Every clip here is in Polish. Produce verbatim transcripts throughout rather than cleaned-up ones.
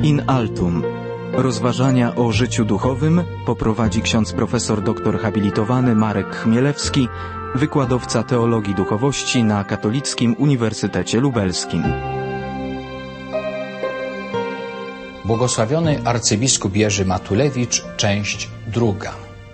In altum. Rozważania o życiu duchowym poprowadzi ksiądz profesor doktor habilitowany Marek Chmielewski, wykładowca teologii duchowości na Katolickim Uniwersytecie Lubelskim. Błogosławiony arcybiskup Jerzy Matulewicz, część druga.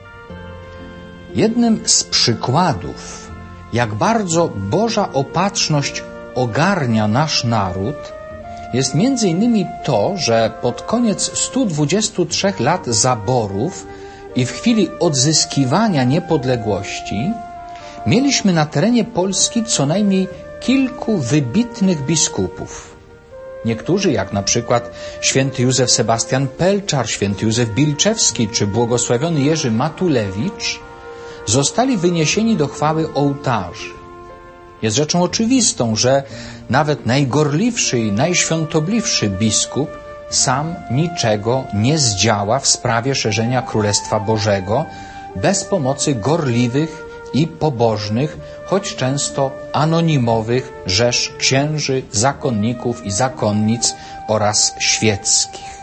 Jednym z przykładów, jak bardzo Boża opatrzność ogarnia nasz naród, jest między innymi to, że pod koniec stu dwudziestu trzech lat zaborów i w chwili odzyskiwania niepodległości mieliśmy na terenie Polski co najmniej kilku wybitnych biskupów. Niektórzy, jak na przykład święty Józef Sebastian Pelczar, święty Józef Bilczewski czy błogosławiony Jerzy Matulewicz, zostali wyniesieni do chwały ołtarzy. Jest rzeczą oczywistą, że nawet najgorliwszy i najświątobliwszy biskup sam niczego nie zdziała w sprawie szerzenia Królestwa Bożego bez pomocy gorliwych i pobożnych, choć często anonimowych rzesz księży, zakonników i zakonnic oraz świeckich.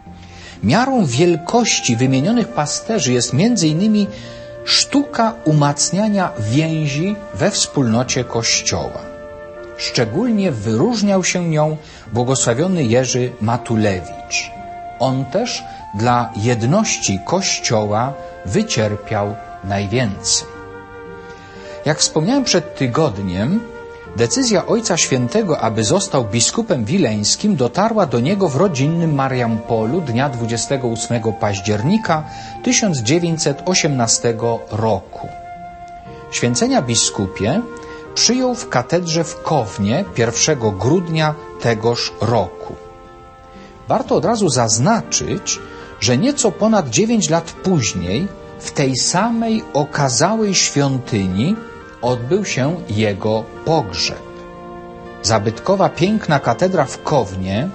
Miarą wielkości wymienionych pasterzy jest między innymi sztuka umacniania więzi we wspólnocie Kościoła. Szczególnie wyróżniał się nią błogosławiony Jerzy Matulewicz. On też dla jedności Kościoła wycierpiał najwięcej. Jak wspomniałem przed tygodniem, decyzja Ojca Świętego, aby został biskupem wileńskim, dotarła do niego w rodzinnym Mariampolu dnia dwudziestego ósmego października tysiąc dziewięćset osiemnastego roku. Święcenia biskupie przyjął w katedrze w Kownie pierwszego grudnia tegoż roku. Warto od razu zaznaczyć, że nieco ponad dziewięć lat później w tej samej okazałej świątyni odbył się jego pogrzeb. Zabytkowa, piękna katedra w Kownie,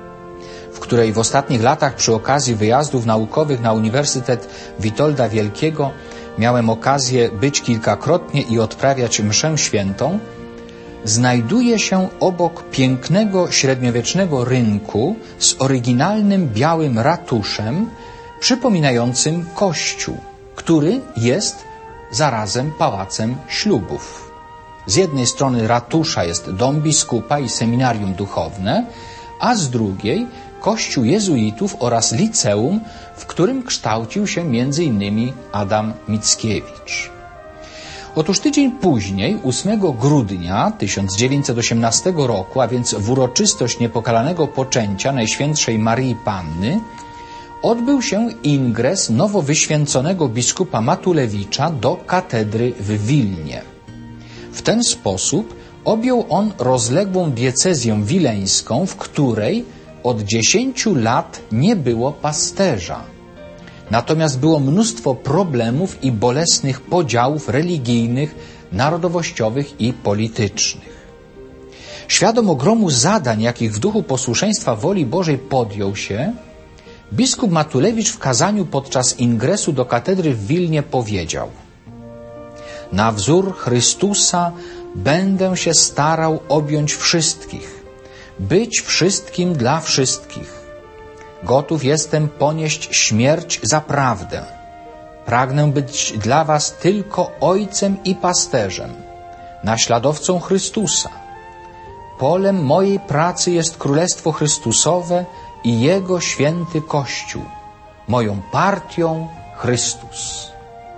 w której w ostatnich latach przy okazji wyjazdów naukowych na Uniwersytet Witolda Wielkiego miałem okazję być kilkakrotnie i odprawiać mszę świętą, znajduje się obok pięknego średniowiecznego rynku z oryginalnym białym ratuszem przypominającym kościół, który jest zarazem pałacem ślubów. Z jednej strony ratusza jest dom biskupa i seminarium duchowne, a z drugiej kościół jezuitów oraz liceum, w którym kształcił się między innymi Adam Mickiewicz. Otóż tydzień później, ósmego grudnia tysiąc dziewięćset osiemnastego roku, a więc w uroczystość niepokalanego poczęcia Najświętszej Maryi Panny, odbył się ingres nowo wyświęconego biskupa Matulewicza do katedry w Wilnie. W ten sposób objął on rozległą diecezję wileńską, w której od dziesięciu lat nie było pasterza. Natomiast było mnóstwo problemów i bolesnych podziałów religijnych, narodowościowych i politycznych. Świadom ogromu zadań, jakich w duchu posłuszeństwa woli Bożej podjął się, biskup Matulewicz w kazaniu podczas ingresu do katedry w Wilnie powiedział: na wzór Chrystusa będę się starał objąć wszystkich, być wszystkim dla wszystkich. Gotów jestem ponieść śmierć za prawdę. Pragnę być dla was tylko ojcem i pasterzem, naśladowcą Chrystusa. Polem mojej pracy jest Królestwo Chrystusowe i Jego święty Kościół, moją partią Chrystus.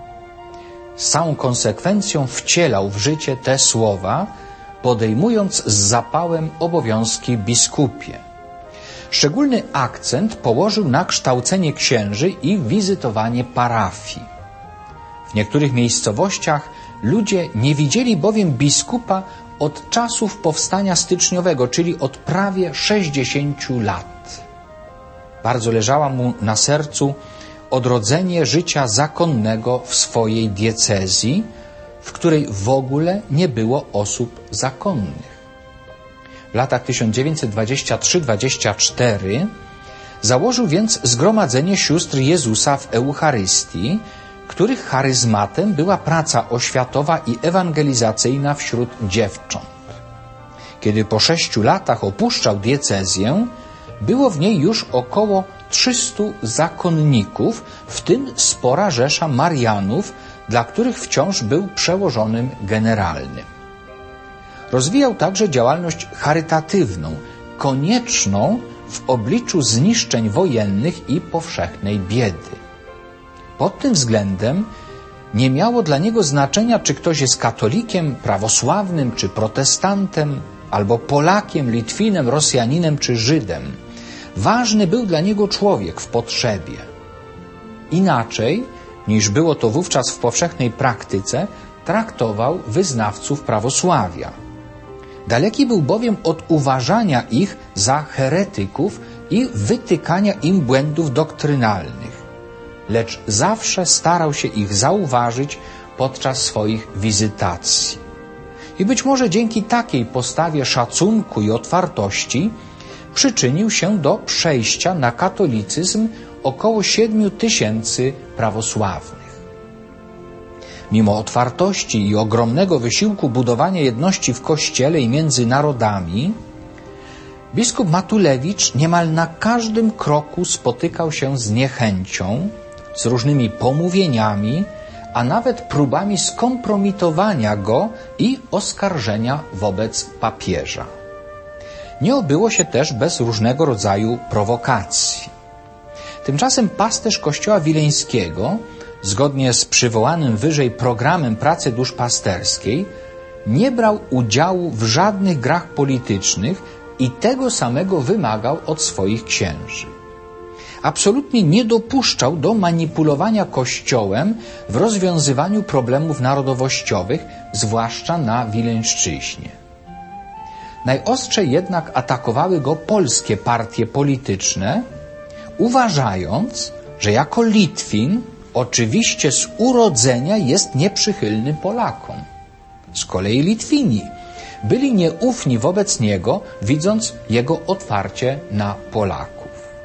Z całą konsekwencją wcielał w życie te słowa, podejmując z zapałem obowiązki biskupie. Szczególny akcent położył na kształcenie księży i wizytowanie parafii. W niektórych miejscowościach ludzie nie widzieli bowiem biskupa od czasów powstania styczniowego, czyli od prawie sześćdziesięciu lat. Bardzo leżała mu na sercu odrodzenie życia zakonnego w swojej diecezji, w której w ogóle nie było osób zakonnych. W latach tysiąc dziewięćset dwudziestym trzecim do dwudziestego czwartego założył więc Zgromadzenie Sióstr Jezusa w Eucharystii, których charyzmatem była praca oświatowa i ewangelizacyjna wśród dziewcząt. Kiedy po sześciu latach opuszczał diecezję, było w niej już około trzystu zakonników, w tym spora rzesza Marianów, dla których wciąż był przełożonym generalnym. Rozwijał także działalność charytatywną, konieczną w obliczu zniszczeń wojennych i powszechnej biedy. Pod tym względem nie miało dla niego znaczenia, czy ktoś jest katolikiem, prawosławnym, czy protestantem, albo Polakiem, Litwinem, Rosjaninem, czy Żydem. Ważny był dla niego człowiek w potrzebie. Inaczej, niż było to wówczas w powszechnej praktyce, traktował wyznawców prawosławia. Daleki był bowiem od uważania ich za heretyków i wytykania im błędów doktrynalnych, lecz zawsze starał się ich zauważyć podczas swoich wizytacji. I być może dzięki takiej postawie szacunku i otwartości przyczynił się do przejścia na katolicyzm około siedmiu tysięcy prawosławnych. Mimo otwartości i ogromnego wysiłku budowania jedności w Kościele i między narodami, biskup Matulewicz niemal na każdym kroku spotykał się z niechęcią, z różnymi pomówieniami, a nawet próbami skompromitowania go i oskarżenia wobec papieża. Nie obyło się też bez różnego rodzaju prowokacji. Tymczasem pasterz Kościoła Wileńskiego, zgodnie z przywołanym wyżej programem pracy duszpasterskiej, nie brał udziału w żadnych grach politycznych i tego samego wymagał od swoich księży. Absolutnie nie dopuszczał do manipulowania Kościołem w rozwiązywaniu problemów narodowościowych, zwłaszcza na Wileńszczyźnie. Najostrzej jednak atakowały go polskie partie polityczne, uważając, że jako Litwin oczywiście z urodzenia jest nieprzychylny Polakom. Z kolei Litwini byli nieufni wobec niego, widząc jego otwarcie na Polaków.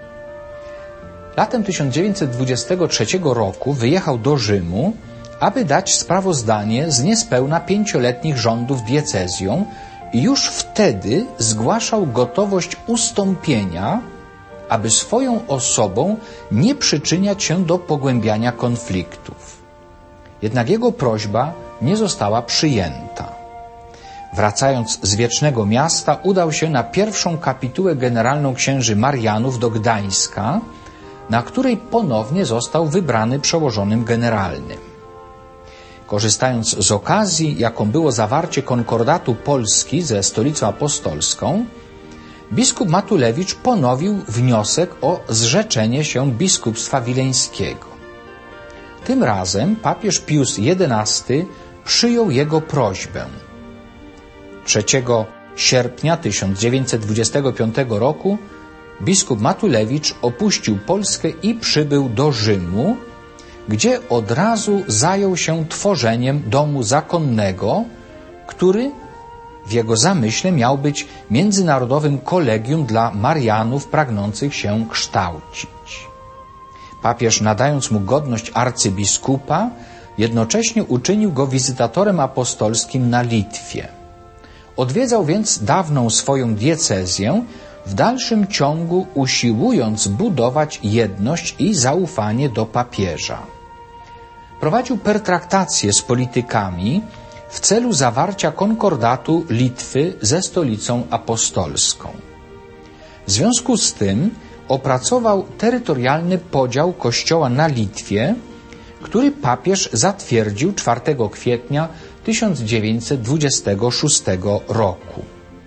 Latem tysiąc dziewięćset dwudziestego trzeciego roku wyjechał do Rzymu, aby dać sprawozdanie z niespełna pięcioletnich rządów diecezją i już wtedy zgłaszał gotowość ustąpienia, aby swoją osobą nie przyczyniać się do pogłębiania konfliktów. Jednak jego prośba nie została przyjęta. Wracając z Wiecznego Miasta, udał się na pierwszą kapitułę generalną księży Marianów do Gdańska, na której ponownie został wybrany przełożonym generalnym. Korzystając z okazji, jaką było zawarcie konkordatu Polski ze stolicą apostolską, biskup Matulewicz ponowił wniosek o zrzeczenie się biskupstwa wileńskiego. Tym razem papież Pius jedenasty przyjął jego prośbę. trzeciego sierpnia tysiąc dziewięćset dwudziestego piątego roku biskup Matulewicz opuścił Polskę i przybył do Rzymu, gdzie od razu zajął się tworzeniem domu zakonnego, który w jego zamyśle miał być międzynarodowym kolegium dla Marianów pragnących się kształcić. Papież, nadając mu godność arcybiskupa, jednocześnie uczynił go wizytatorem apostolskim na Litwie. Odwiedzał więc dawną swoją diecezję, w dalszym ciągu usiłując budować jedność i zaufanie do papieża. Prowadził pertraktacje z politykami w celu zawarcia konkordatu Litwy ze stolicą apostolską. W związku z tym opracował terytorialny podział Kościoła na Litwie, który papież zatwierdził czwartego kwietnia tysiąc dziewięćset dwudziestego szóstego roku.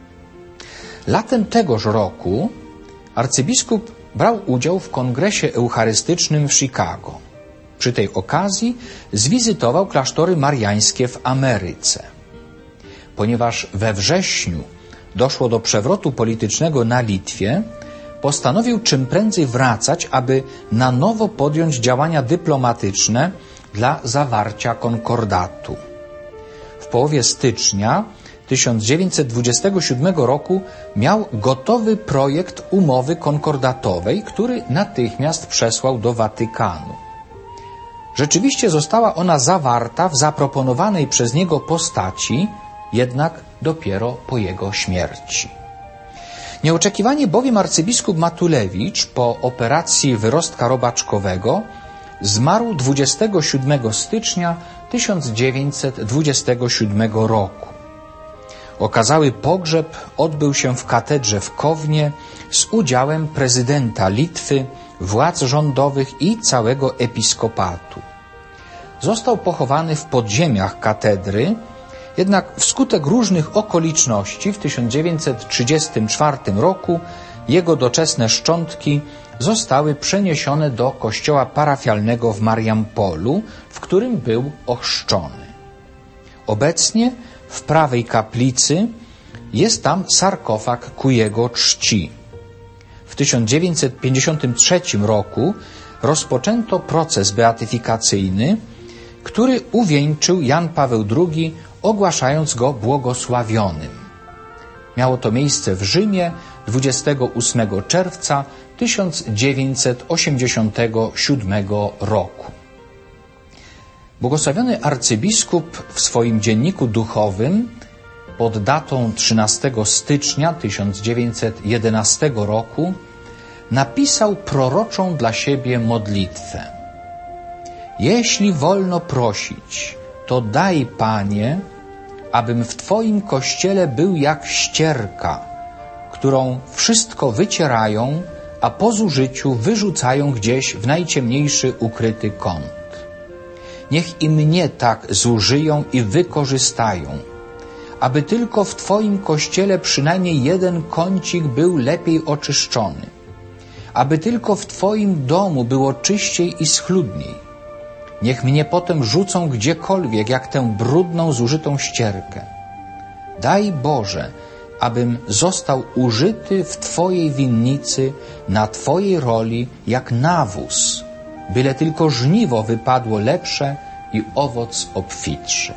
Latem tegoż roku arcybiskup brał udział w kongresie eucharystycznym w Chicago. Przy tej okazji zwizytował klasztory mariańskie w Ameryce. Ponieważ we wrześniu doszło do przewrotu politycznego na Litwie, postanowił czym prędzej wracać, aby na nowo podjąć działania dyplomatyczne dla zawarcia konkordatu. W połowie stycznia tysiąc dziewięćset dwudziestego siódmego roku miał gotowy projekt umowy konkordatowej, który natychmiast przesłał do Watykanu. Rzeczywiście została ona zawarta w zaproponowanej przez niego postaci, jednak dopiero po jego śmierci. Nieoczekiwanie bowiem arcybiskup Matulewicz po operacji wyrostka robaczkowego zmarł dwudziestego siódmego stycznia tysiąc dziewięćset dwudziestego siódmego roku. Okazały pogrzeb odbył się w katedrze w Kownie z udziałem prezydenta Litwy, władz rządowych i całego episkopatu. Został pochowany w podziemiach katedry, jednak wskutek różnych okoliczności w tysiąc dziewięćset trzydziestym czwartym roku jego doczesne szczątki zostały przeniesione do kościoła parafialnego w Mariampolu, w którym był ochrzczony. Obecnie w prawej kaplicy jest tam sarkofag ku jego czci. W tysiąc dziewięćset pięćdziesiątym trzecim roku rozpoczęto proces beatyfikacyjny, który uwieńczył Jan Paweł drugi, ogłaszając go błogosławionym. Miało to miejsce w Rzymie dwudziestego ósmego czerwca tysiąc dziewięćset osiemdziesiątego siódmego roku. Błogosławiony arcybiskup w swoim dzienniku duchowym pod datą trzynastego stycznia tysiąc dziewięćset jedenastego roku napisał proroczą dla siebie modlitwę. Jeśli wolno prosić, to daj, Panie, abym w Twoim kościele był jak ścierka, którą wszystko wycierają, a po zużyciu wyrzucają gdzieś w najciemniejszy ukryty kąt. Niech i mnie tak zużyją i wykorzystają, aby tylko w Twoim kościele przynajmniej jeden kącik był lepiej oczyszczony, aby tylko w Twoim domu było czyściej i schludniej. Niech mnie potem rzucą gdziekolwiek, jak tę brudną, zużytą ścierkę. Daj Boże, abym został użyty w Twojej winnicy, na Twojej roli, jak nawóz, byle tylko żniwo wypadło lepsze i owoc obfitszy.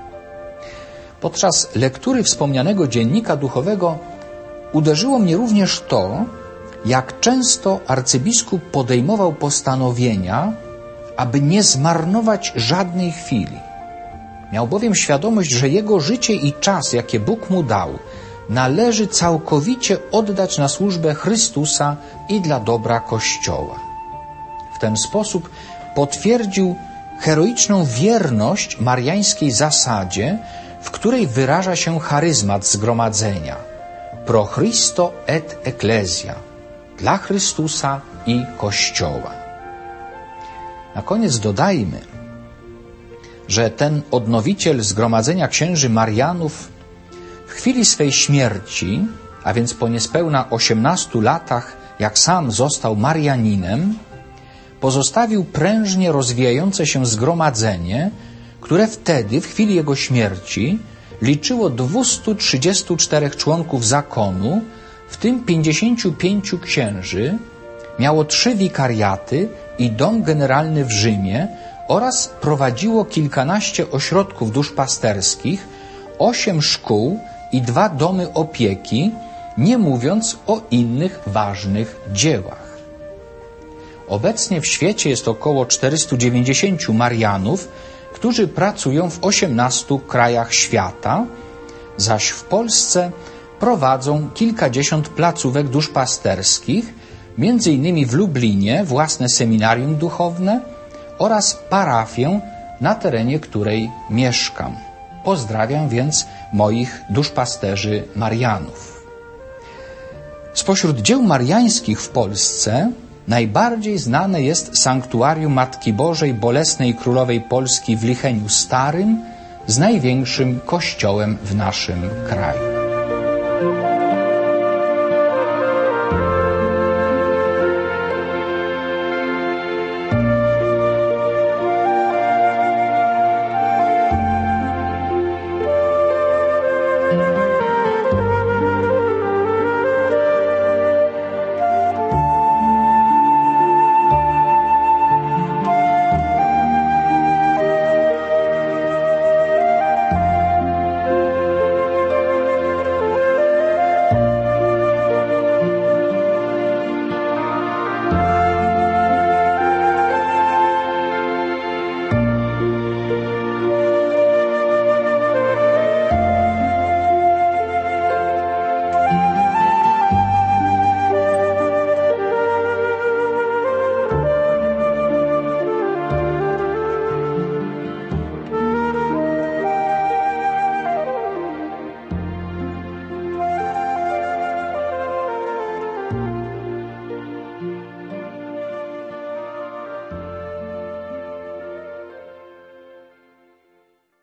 Podczas lektury wspomnianego dziennika duchowego uderzyło mnie również to, jak często arcybiskup podejmował postanowienia, aby nie zmarnować żadnej chwili. Miał bowiem świadomość, że jego życie i czas, jakie Bóg mu dał, należy całkowicie oddać na służbę Chrystusa i dla dobra Kościoła. W ten sposób potwierdził heroiczną wierność mariańskiej zasadzie, w której wyraża się charyzmat zgromadzenia pro Christo et Ecclesia, dla Chrystusa i Kościoła. Na koniec dodajmy, że ten odnowiciel zgromadzenia księży Marianów w chwili swej śmierci, a więc po niespełna osiemnastu latach, jak sam został Marianinem, pozostawił prężnie rozwijające się zgromadzenie, które wtedy, w chwili jego śmierci, liczyło dwieście trzydzieści cztery członków zakonu, w tym pięćdziesięciu pięciu księży, miało trzy wikariaty i dom generalny w Rzymie oraz prowadziło kilkanaście ośrodków duszpasterskich, osiem szkół i dwa domy opieki, nie mówiąc o innych ważnych dziełach. Obecnie w świecie jest około czterystu dziewięćdziesięciu Marianów, którzy pracują w osiemnastu krajach świata, zaś w Polsce prowadzą kilkadziesiąt placówek duszpasterskich, między innymi w Lublinie własne seminarium duchowne oraz parafię, na terenie której mieszkam. Pozdrawiam więc moich duszpasterzy Marianów. Spośród dzieł mariańskich w Polsce najbardziej znane jest sanktuarium Matki Bożej Bolesnej Królowej Polski w Licheniu Starym z największym kościołem w naszym kraju.